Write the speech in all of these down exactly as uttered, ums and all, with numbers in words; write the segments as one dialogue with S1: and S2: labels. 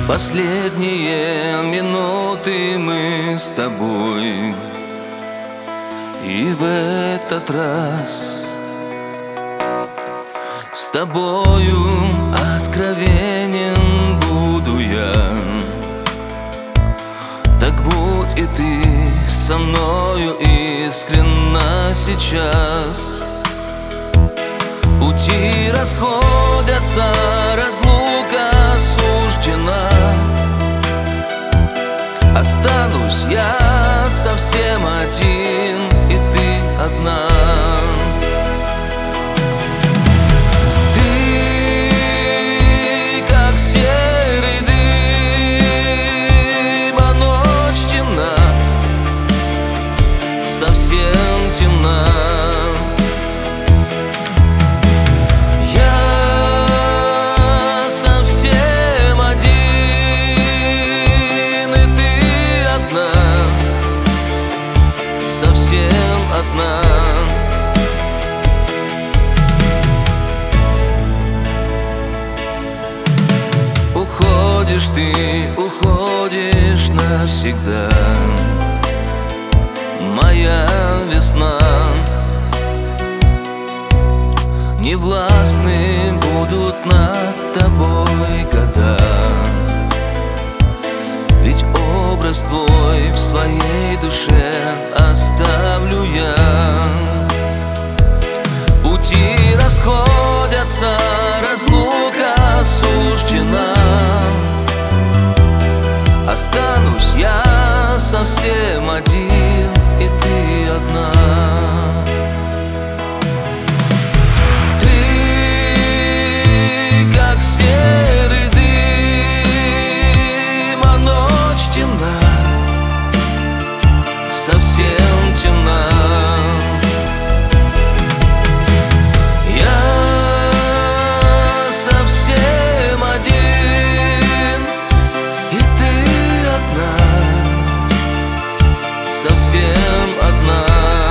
S1: Последние минуты мы с тобой, и в этот раз с тобою откровенен буду я. Так будь и ты со мною искренна сейчас. Пути расходятся, разлука суждена. Останусь я совсем один, и ты одна. Ты как серый дым, а ночь темна, совсем темна. Совсем одна. Уходишь ты, уходишь навсегда, моя весна. Невластны будут над тобой года, ведь образ твой в своей душе оставлю я. Пути расходятся, разлука суждена. Останусь я совсем один, и ты одна. Ты как серый дым, а ночь темна, совсем темна. Я совсем один, и ты одна, совсем одна.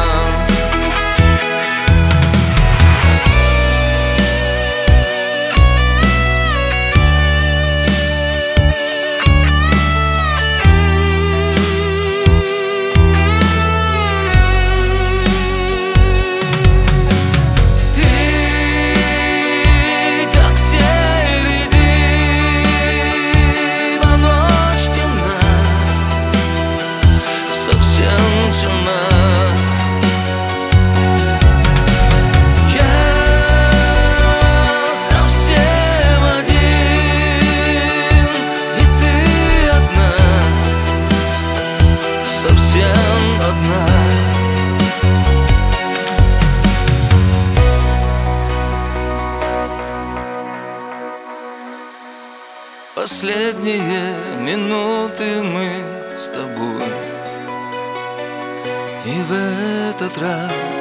S1: Совсем одна. Последние минуты мы с тобой, и в этот раз